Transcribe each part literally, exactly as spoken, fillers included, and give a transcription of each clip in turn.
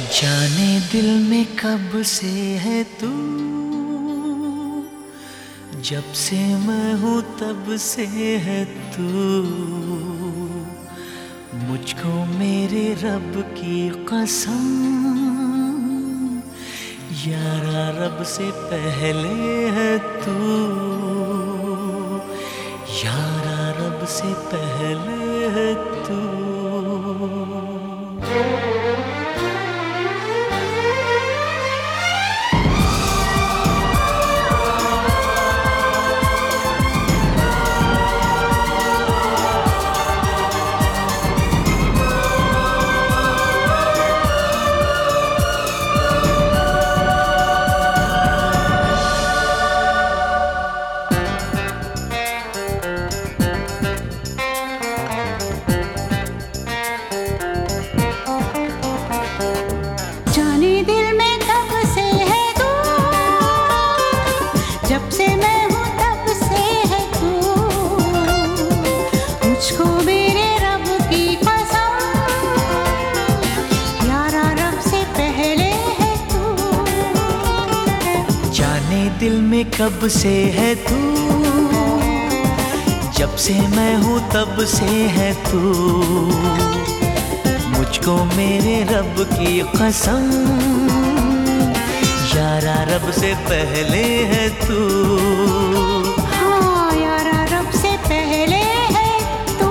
जाने दिल में कब से है तू, जब से मैं हूँ तब से है तू। मुझको मेरे रब की कसम, यारा रब से पहले है तू, यारा रब से पहले है तू। जब से मैं हूँ तब से है तू, मुझको मेरे रब की कसम, यारा रब से पहले है तू। जाने दिल में कब से है तू, जब से मैं हूँ तब से है तू। मुझको मेरे रब की कसम, यारा रब से पहले है तू। हाँ यारा रब से पहले है तू।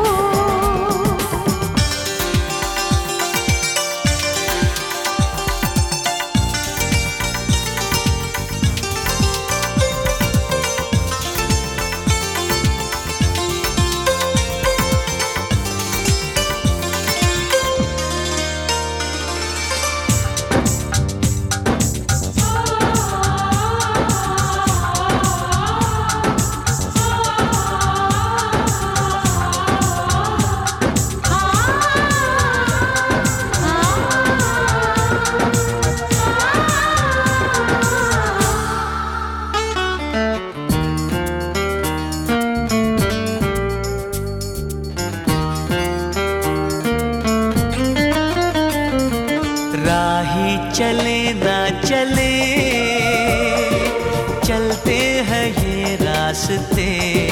राही चले ना चले, चलते हैं ये रास्ते।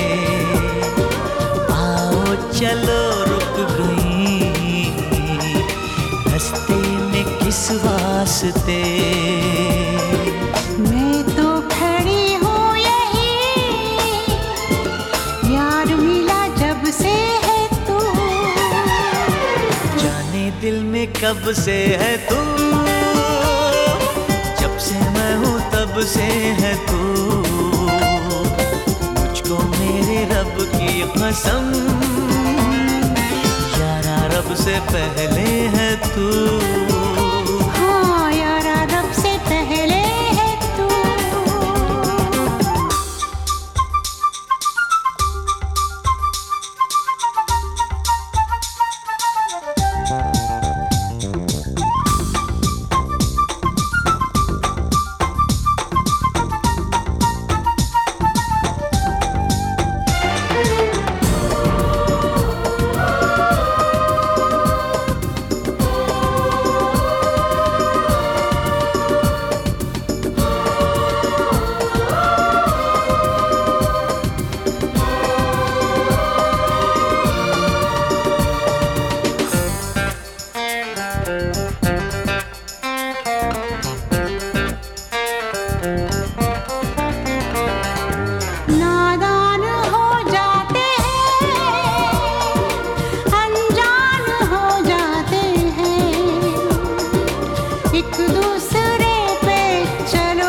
आओ चलो रुक गई रास्ते में किस वास्ते। मैं तो खड़ी हूँ यही, यार मिला जब से है तू। जाने दिल में कब से है तू, जब से मैं हूँ तब से है तू। मुझको मेरे रब की कसम, यारा रब से पहले है तू। हाँ यारा रब से पहले है तू। नादान हो जाते हैं, अनजान हो जाते हैं, एक दूसरे पे चलो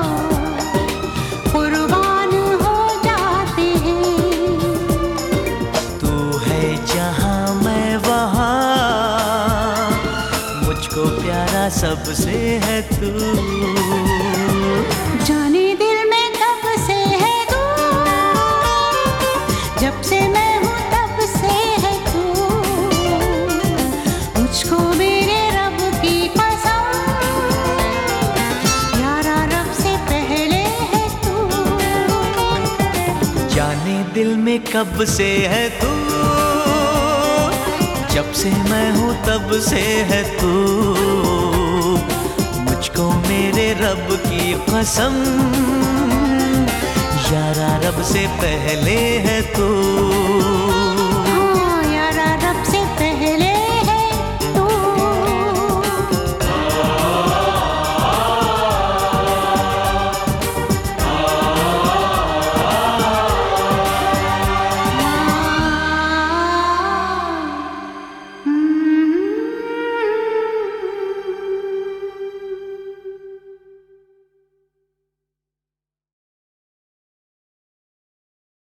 कुर्बान हो जाते हैं। तू है जहाँ मैं वहाँ, मुझको प्यारा सबसे है तू। जाने दिल में कब से है तू, जब से मैं हूँ तब से है तू। मुझको मेरे रब की कसम, यारा रब से पहले है तू। जाने दिल में कब से है तू, जब से मैं हूँ तब से है तू। कसम यारा रब से पहले है तू।